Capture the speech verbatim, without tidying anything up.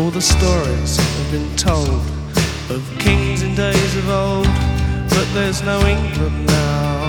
All the stories have been told of kings in days of old, but there's no England now.